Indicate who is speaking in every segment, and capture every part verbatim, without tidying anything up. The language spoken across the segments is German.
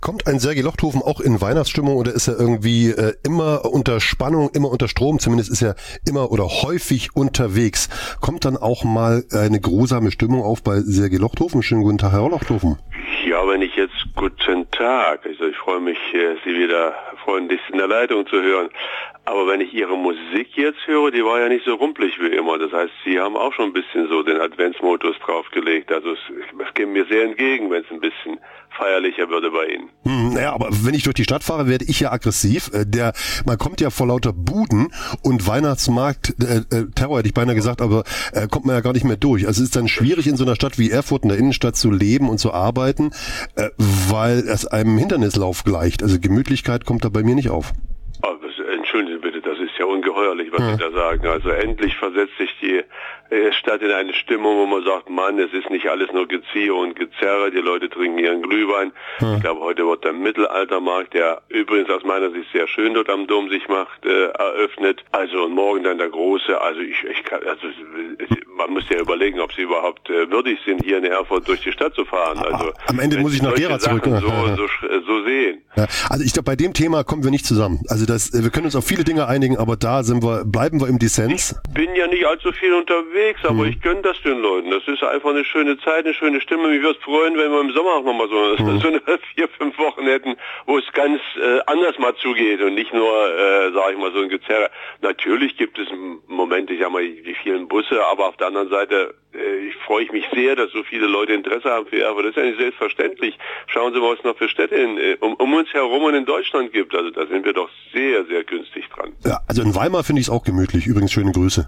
Speaker 1: Kommt ein Sergei Lochthofen auch in Weihnachtsstimmung oder ist er irgendwie äh, immer unter Spannung, immer unter Strom? Zumindest ist er immer oder häufig unterwegs. Kommt dann auch mal eine grusame Stimmung auf bei Sergei Lochthofen? Schönen guten Tag, Herr Lochthofen.
Speaker 2: Ja, wenn ich jetzt guten Tag, also ich freue mich, Sie wieder freundlichst in der Leitung zu hören. Aber wenn ich Ihre Musik jetzt höre, die war ja nicht so rumpelig wie immer. Das heißt, Sie haben auch schon ein bisschen so den Adventsmodus draufgelegt. Also es, es käme mir sehr entgegen, wenn es ein bisschen feierlicher würde bei Ihnen.
Speaker 1: Hm, naja, aber wenn ich durch die Stadt fahre, werde ich ja aggressiv. Der, man kommt ja vor lauter Buden und Weihnachtsmarkt, äh, äh, Terror hätte ich beinahe gesagt, aber äh, kommt man ja gar nicht mehr durch. Also es ist dann schwierig, in so einer Stadt wie Erfurt, in der Innenstadt zu leben und zu arbeiten, äh, weil es einem Hindernislauf gleicht. Also Gemütlichkeit kommt da bei mir nicht auf.
Speaker 2: Oh, entschuldigen Sie bitte, das ist ja ungeheuerlich, was ja. Sie da sagen. Also endlich versetzt sich die äh, Stadt in eine Stimmung, wo man sagt, Mann, es ist nicht alles nur Geziehe und Gezerre, die Leute trinken ihren Glühwein. Ja. Ich glaube, heute wird der Mittelaltermarkt, der übrigens aus meiner Sicht sehr schön dort am Dom sich macht, äh, eröffnet. Also und morgen dann der große, also ich, ich kann, also man muss ja überlegen, ob sie überhaupt äh, würdig sind, hier in Erfurt durch die Stadt zu fahren. Also
Speaker 1: am Ende muss ich nach Gera zurück.
Speaker 2: So, so, so sehen.
Speaker 1: Ja, also ich glaube, bei dem Thema kommen wir nicht zusammen. Also das, wir können uns auf viele Dinge einigen, aber da sind wir, bleiben wir im Dissens.
Speaker 2: Ich bin ja nicht allzu viel unterwegs, aber hm. ich gönne das den Leuten. Das ist einfach eine schöne Zeit, eine schöne Stimme. Mich würde es freuen, wenn wir im Sommer auch nochmal so, hm. so eine vier, fünf Wochen hätten, wo es ganz äh, anders mal zugeht und nicht nur, äh, sage ich mal, so ein Gezerre. Natürlich gibt es Momente, ich sag mal, die vielen Busse, aber auf der anderen Seite äh, ich freue ich mich sehr, dass so viele Leute Interesse haben für Erfurt. Das ist ja nicht selbstverständlich. Schauen Sie mal, was es noch für Städte in, um, um uns herum und in Deutschland gibt. Also da sind wir doch sehr, sehr günstig dran.
Speaker 1: Ja, also in Weimar finde ich es auch gemütlich. Übrigens schöne Grüße.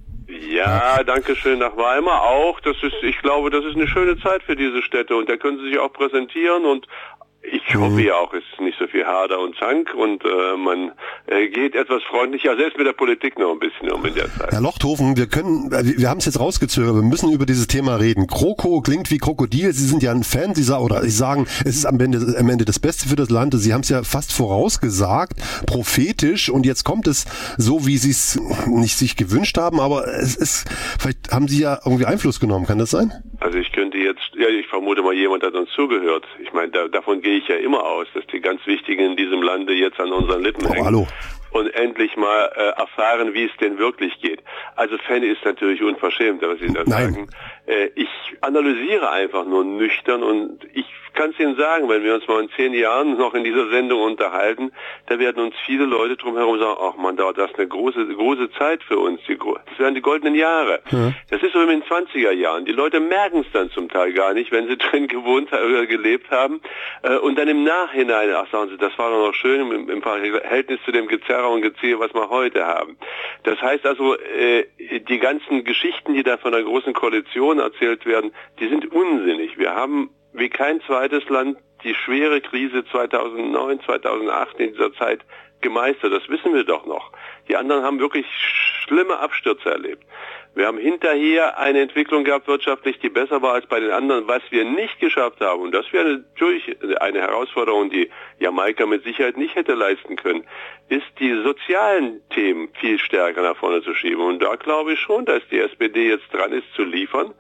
Speaker 2: Ja, ja, danke schön nach Weimar auch. Das ist, ich glaube, das ist eine schöne Zeit für diese Städte und da können Sie sich auch präsentieren und ich hoffe ja auch, es ist nicht so viel Hader und Zank und äh, man äh, geht etwas freundlicher, selbst mit der Politik noch ein bisschen um in der Zeit.
Speaker 1: Herr Lochthofen, wir können, wir, wir haben es jetzt rausgezögert, wir müssen über dieses Thema reden. Kroko klingt wie Krokodil, Sie sind ja ein Fan, Sie sagen, oder Sie sagen, es ist am Ende, am Ende das Beste für das Land. Sie haben es ja fast vorausgesagt, prophetisch und jetzt kommt es so, wie Sie es nicht sich gewünscht haben, aber es ist, vielleicht haben Sie ja irgendwie Einfluss genommen, kann das sein?
Speaker 2: Also ich könnte jetzt, ja, ich vermute mal, jemand hat uns zugehört. Ich meine, da, davon gehe ich ja immer aus, dass die ganz Wichtigen in diesem Lande jetzt an unseren Lippen
Speaker 1: oh,
Speaker 2: hängen.
Speaker 1: Hallo.
Speaker 2: Und endlich mal äh, erfahren, wie es denn wirklich geht. Also Fan ist natürlich unverschämt, was Sie da
Speaker 1: Nein.
Speaker 2: sagen. Äh, ich analysiere einfach nur nüchtern und ich kann es Ihnen sagen, wenn wir uns mal in zehn Jahren noch in dieser Sendung unterhalten, da werden uns viele Leute drumherum sagen, ach man, da das ist eine große, große Zeit für uns. Die, das werden die goldenen Jahre. Ja. Das ist so in den zwanziger Jahren. Die Leute merken es dann zum Teil gar nicht, wenn sie drin gewohnt oder gelebt haben. Äh, und dann im Nachhinein, ach sagen sie, das war doch noch schön im, im Verhältnis zu dem Gezerre und Geziehe, was wir heute haben. Das heißt also, äh, die ganzen Geschichten, die da von der Großen Koalition erzählt werden, die sind unsinnig. Wir haben wie kein zweites Land die schwere Krise zweitausendneun, zweitausendacht in dieser Zeit gemeistert. Das wissen wir doch noch. Die anderen haben wirklich schlimme Abstürze erlebt. Wir haben hinterher eine Entwicklung gehabt wirtschaftlich, die besser war als bei den anderen. Was wir nicht geschafft haben, und das wäre natürlich eine Herausforderung, die Jamaika mit Sicherheit nicht hätte leisten können, ist die sozialen Themen viel stärker nach vorne zu schieben. Und da glaube ich schon, dass die S P D jetzt dran ist zu liefern.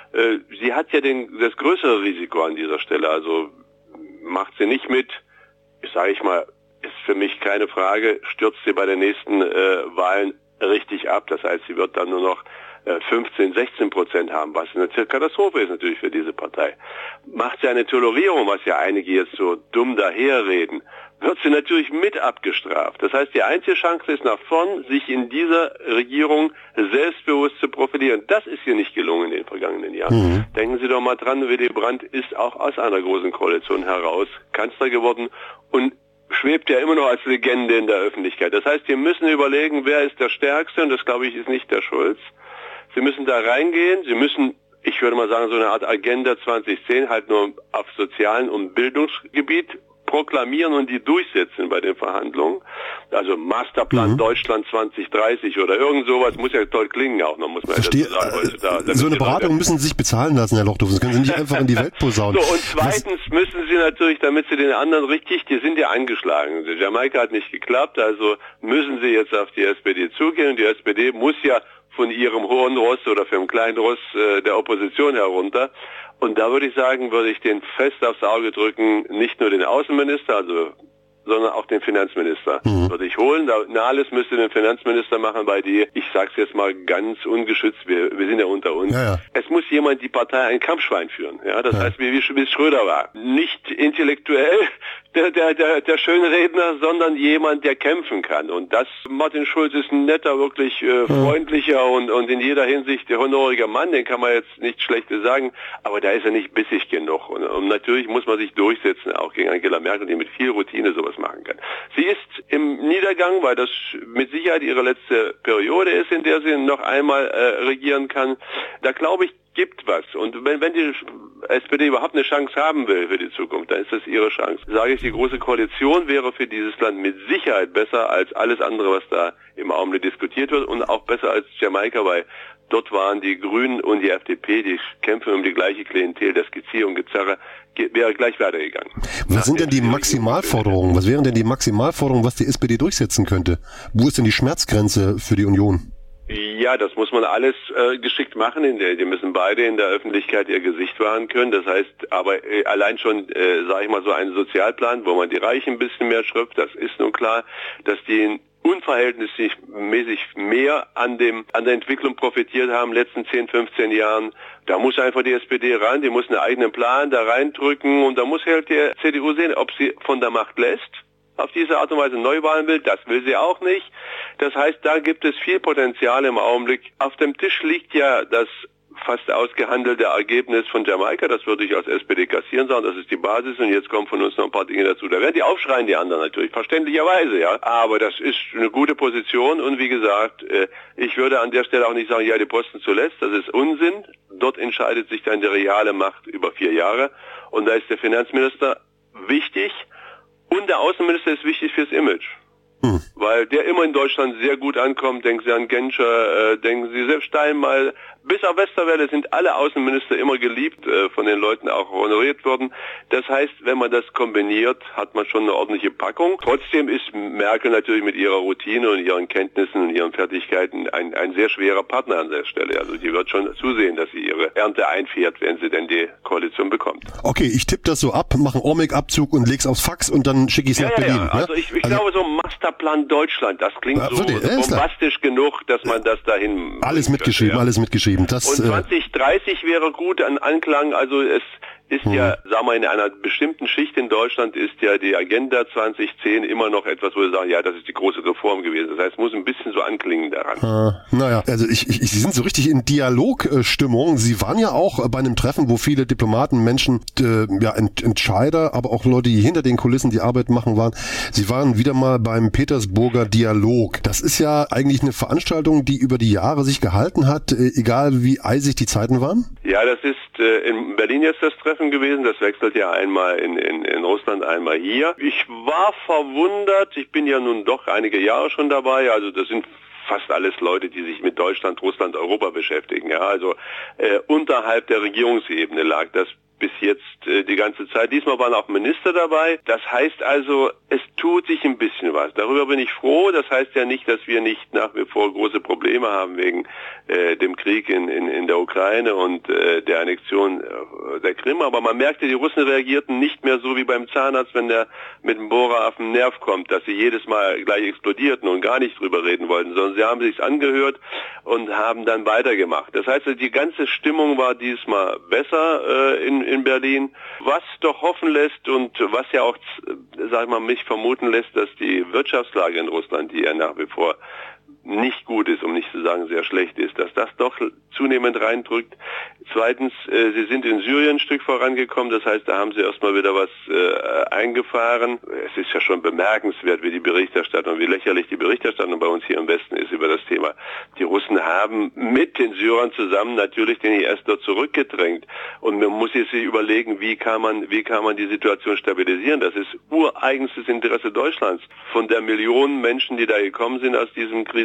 Speaker 2: Sie hat ja den, das größere Risiko an dieser Stelle, also macht sie nicht mit, sage ich mal, ist für mich keine Frage, stürzt sie bei den nächsten äh, Wahlen richtig ab. Das heißt, sie wird dann nur noch äh, fünfzehn, sechzehn Prozent haben, was eine Katastrophe ist natürlich für diese Partei. Macht sie eine Tolerierung, was ja einige jetzt so dumm daherreden, wird sie natürlich mit abgestraft. Das heißt, die einzige Chance ist nach vorn, sich in dieser Regierung selbstbewusst zu profilieren. Das ist ihr nicht gelungen in den vergangenen Jahren. Mhm. Denken Sie doch mal dran, Willy Brandt ist auch aus einer großen Koalition heraus Kanzler geworden und schwebt ja immer noch als Legende in der Öffentlichkeit. Das heißt, wir müssen überlegen, wer ist der Stärkste, und das, glaube ich, ist nicht der Schulz. Sie müssen da reingehen, Sie müssen, ich würde mal sagen, so eine Art Agenda zwanzig zehn halt nur auf sozialen und Bildungsgebiet proklamieren und die durchsetzen bei den Verhandlungen. Also Masterplan mhm. Deutschland zwanzig dreißig oder irgend sowas, muss ja toll klingen auch noch, muss man
Speaker 1: Verstehe.
Speaker 2: Ja sagen. Heute da,
Speaker 1: so eine Beratung Leute müssen Sie sich bezahlen lassen, Herr Lochthofen. Das können Sie nicht einfach in die Welt posaunen.
Speaker 2: So, und zweitens Was? müssen Sie natürlich, damit Sie den anderen richtig, die sind ja angeschlagen. Jamaika hat nicht geklappt, also müssen Sie jetzt auf die S P D zugehen und die S P D muss ja von ihrem hohen Ross oder vom kleinen Ross äh, der Opposition herunter. Und da würde ich sagen, würde ich den fest aufs Auge drücken, nicht nur den Außenminister, also sondern auch den Finanzminister mhm. würde ich holen. Nahles müsste den Finanzminister machen, weil die, ich sag's jetzt mal ganz ungeschützt, wir, wir sind ja unter uns. Ja, ja. Es muss jemand die Partei ein Kampfschwein führen. Ja, das ja. heißt, wie, wie Schröder war. Nicht intellektuell der, der, der, der schöne Redner, sondern jemand, der kämpfen kann. Und das, Martin Schulz ist ein netter, wirklich äh, freundlicher und, und in jeder Hinsicht der honoriger Mann, den kann man jetzt nicht Schlechtes sagen, aber da ist er nicht bissig genug. Und, und natürlich muss man sich durchsetzen, auch gegen Angela Merkel, die mit viel Routine sowas machen kann. Sie ist im Niedergang, weil das mit Sicherheit ihre letzte Periode ist, in der sie noch einmal äh, regieren kann. Da glaube ich, gibt was. Und wenn, wenn die S P D überhaupt eine Chance haben will für die Zukunft, dann ist das ihre Chance. Sage ich, die Große Koalition wäre für dieses Land mit Sicherheit besser als alles andere, was da im Augenblick diskutiert wird und auch besser als Jamaika, weil dort waren die Grünen und die F D P, die kämpfen um die gleiche Klientel, das Gezieher und Gezerre, wäre gleich weitergegangen.
Speaker 1: Was sind denn die Maximalforderungen? Was wären denn die Maximalforderungen, was die S P D durchsetzen könnte? Wo ist denn die Schmerzgrenze für die Union?
Speaker 2: Ja, das muss man alles äh, geschickt machen. In der, die müssen beide in der Öffentlichkeit ihr Gesicht wahren können. Das heißt, aber äh, allein schon, äh, sage ich mal, so einen Sozialplan, wo man die Reichen ein bisschen mehr schröpft, das ist nun klar, dass die unverhältnismäßig mehr an dem an der Entwicklung profitiert haben in den letzten zehn, fünfzehn Jahren. Da muss einfach die S P D ran, die muss einen eigenen Plan da reindrücken und da muss halt die C D U sehen, ob sie von der Macht lässt, auf diese Art und Weise Neuwahlen will, das will sie auch nicht. Das heißt, da gibt es viel Potenzial im Augenblick. Auf dem Tisch liegt ja das fast ausgehandelte Ergebnis von Jamaika, das würde ich als S P D kassieren sagen, das ist die Basis und jetzt kommen von uns noch ein paar Dinge dazu. Da werden die aufschreien, die anderen natürlich, verständlicherweise, ja. Aber das ist eine gute Position und wie gesagt, ich würde an der Stelle auch nicht sagen, ja, die Posten zuletzt, das ist Unsinn. Dort entscheidet sich dann die reale Macht über vier Jahre und da ist der Finanzminister wichtig. Und der Außenminister ist wichtig fürs Image, hm. weil der immer in Deutschland sehr gut ankommt. Denken Sie an Genscher, äh, denken Sie selbst Steinmeier, bis auf Westerwelle sind alle Außenminister immer geliebt, äh, von den Leuten auch honoriert worden. Das heißt, wenn man das kombiniert, hat man schon eine ordentliche Packung. Trotzdem ist Merkel natürlich mit ihrer Routine und ihren Kenntnissen und ihren Fertigkeiten ein, ein sehr schwerer Partner an der Stelle. Also die wird schon zusehen, dass sie ihre Ernte einfährt, wenn sie denn die Koalition bekommt.
Speaker 1: Okay, ich tippe das so ab, mache einen Ormec-Abzug und leg's aufs Fax und dann schicke ich es
Speaker 2: ja,
Speaker 1: nach
Speaker 2: ja,
Speaker 1: Berlin.
Speaker 2: Ja. Also ich, ich also glaube, so ein Masterplan Deutschland, das klingt ja, so bombastisch genug, dass man das dahin...
Speaker 1: Alles mitgeschrieben, ja. alles mitgeschrieben. Das,
Speaker 2: und zwanzig dreißig wäre gut an Anklang, also es ist hm. ja, sagen wir, in einer bestimmten Schicht in Deutschland ist ja die Agenda zwanzig zehn immer noch etwas, wo wir sagen, ja, das ist die große Reform gewesen. Das heißt, es muss ein bisschen so anklingen daran.
Speaker 1: Ah, naja, also ich, ich, Sie sind so richtig in Dialogstimmung. Sie waren ja auch bei einem Treffen, wo viele Diplomaten, Menschen, äh, ja, Ent, Entscheider, aber auch Leute, die hinter den Kulissen die Arbeit machen, waren. Sie waren wieder mal beim Petersburger Dialog. Das ist ja eigentlich eine Veranstaltung, die über die Jahre sich gehalten hat, äh, egal wie eisig die Zeiten waren?
Speaker 2: Ja, das ist äh, in Berlin jetzt das Treffen gewesen. Das wechselt ja einmal in, in, in Russland, einmal hier. Ich war verwundert. Ich bin ja nun doch einige Jahre schon dabei. Also das sind fast alles Leute, die sich mit Deutschland, Russland, Europa beschäftigen. Ja, also äh, unterhalb der Regierungsebene lag das bis jetzt äh, die ganze Zeit. Diesmal waren auch Minister dabei. Das heißt also, es tut sich ein bisschen was. Darüber bin ich froh. Das heißt ja nicht, dass wir nicht nach wie vor große Probleme haben wegen äh, dem Krieg in, in, in der Ukraine und äh, der Annexion äh, der Krim. Aber man merkte, die Russen reagierten nicht mehr so wie beim Zahnarzt, wenn der mit dem Bohrer auf den Nerv kommt, dass sie jedes Mal gleich explodierten und gar nicht drüber reden wollten, sondern sie haben sich's angehört und haben dann weitergemacht. Das heißt, die ganze Stimmung war diesmal besser äh, in in Berlin, was doch hoffen lässt und was ja auch, sag ich mal, mich vermuten lässt, dass die Wirtschaftslage in Russland, die ja nach wie vor nicht gut ist, um nicht zu sagen sehr schlecht ist, dass das doch zunehmend reindrückt. Zweitens, äh, sie sind in Syrien ein Stück vorangekommen, das heißt, da haben sie erstmal wieder was äh, eingefahren. Es ist ja schon bemerkenswert, wie die Berichterstattung, wie lächerlich die Berichterstattung bei uns hier im Westen ist über das Thema. Die Russen haben mit den Syrern zusammen natürlich den I S dort zurückgedrängt und man muss jetzt sich überlegen, wie kann man, wie kann man die Situation stabilisieren. Das ist ureigenstes Interesse Deutschlands. Von der Millionen Menschen, die da gekommen sind aus diesem Krisen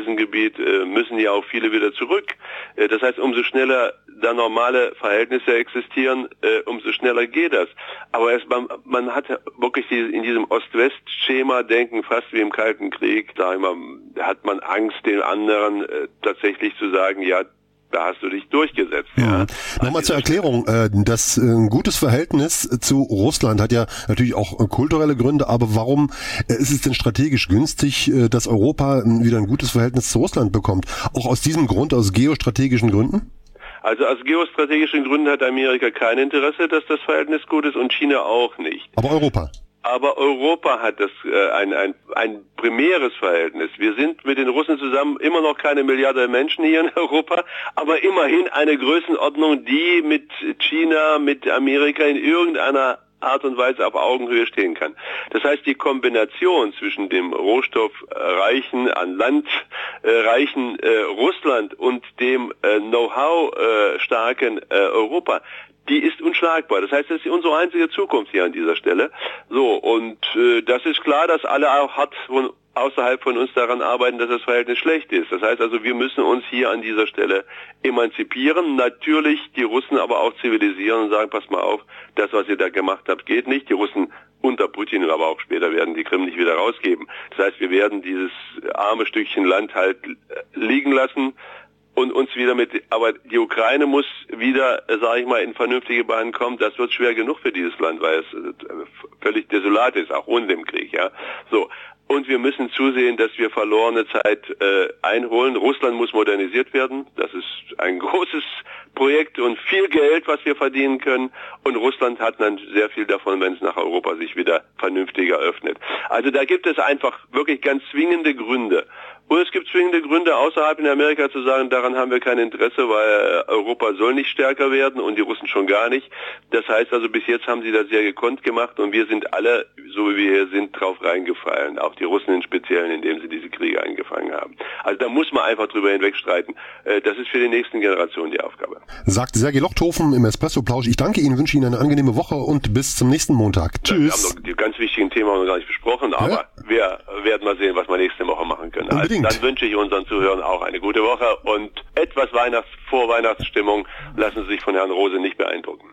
Speaker 2: diesem Gebiet äh, müssen ja auch viele wieder zurück. Äh, das heißt, umso schneller da normale Verhältnisse existieren, äh, umso schneller geht das. Aber es, man, man hat wirklich die, in diesem Ost-West-Schema denken, fast wie im Kalten Krieg, da immer, hat man Angst, den anderen äh, tatsächlich zu sagen, ja, da hast du dich durchgesetzt. Ja.
Speaker 1: Mhm. Nochmal zur Erklärung, das ein gutes Verhältnis zu Russland hat ja natürlich auch kulturelle Gründe, aber warum ist es denn strategisch günstig, dass Europa wieder ein gutes Verhältnis zu Russland bekommt? Auch aus diesem Grund, aus geostrategischen Gründen?
Speaker 2: Also aus geostrategischen Gründen hat Amerika kein Interesse, dass das Verhältnis gut ist und China auch nicht.
Speaker 1: Aber Europa?
Speaker 2: Aber Europa hat das äh, ein, ein, ein primäres Verhältnis. Wir sind mit den Russen zusammen immer noch keine Milliarde Menschen hier in Europa, aber immerhin eine Größenordnung, die mit China, mit Amerika in irgendeiner Art und Weise auf Augenhöhe stehen kann. Das heißt, die Kombination zwischen dem rohstoffreichen, an Land äh, reichen äh, Russland und dem äh, Know-how äh, starken äh, Europa, die ist unschlagbar. Das heißt, das ist unsere einzige Zukunft hier an dieser Stelle. So, und äh, das ist klar, dass alle auch hart von, außerhalb von uns daran arbeiten, dass das Verhältnis schlecht ist. Das heißt also, wir müssen uns hier an dieser Stelle emanzipieren. Natürlich die Russen aber auch zivilisieren und sagen, pass mal auf, das, was ihr da gemacht habt, geht nicht. Die Russen unter Putin, aber auch später werden die Krim nicht wieder rausgeben. Das heißt, wir werden dieses arme Stückchen Land halt liegen lassen und uns wieder mit, aber die Ukraine muss wieder, sage ich mal, in vernünftige Bahnen kommen. Das wird schwer genug für dieses Land, weil es völlig desolat ist, auch ohne den Krieg, ja. So. Und wir müssen zusehen, dass wir verlorene Zeit äh, einholen. Russland muss modernisiert werden. Das ist ein großes Projekt und viel Geld, was wir verdienen können. Und Russland hat dann sehr viel davon, wenn es nach Europa sich wieder vernünftiger öffnet. Also da gibt es einfach wirklich ganz zwingende Gründe. Und es gibt zwingende Gründe außerhalb in Amerika zu sagen, daran haben wir kein Interesse, weil Europa soll nicht stärker werden und die Russen schon gar nicht. Das heißt also, bis jetzt haben sie das sehr gekonnt gemacht und wir sind alle, so wie wir hier sind, drauf reingefallen. Auch die Russen im Speziellen, indem sie diese Kriege eingefangen haben. Also da muss man einfach drüber hinwegstreiten. Das ist für die nächsten Generationen die Aufgabe.
Speaker 1: Sagt Sergej Lochthofen im Espresso-Plausch. Ich danke Ihnen, wünsche Ihnen eine angenehme Woche und bis zum nächsten Montag. Tschüss.
Speaker 2: Wir haben noch die ganz wichtigen Themen noch gar nicht besprochen, aber ja, wir werden mal sehen, was wir nächste Woche machen können. Also dann wünsche ich unseren Zuhörern auch eine gute Woche und etwas Weihnachts-, Vorweihnachtsstimmung. Lassen Sie sich von Herrn Rose nicht beeindrucken.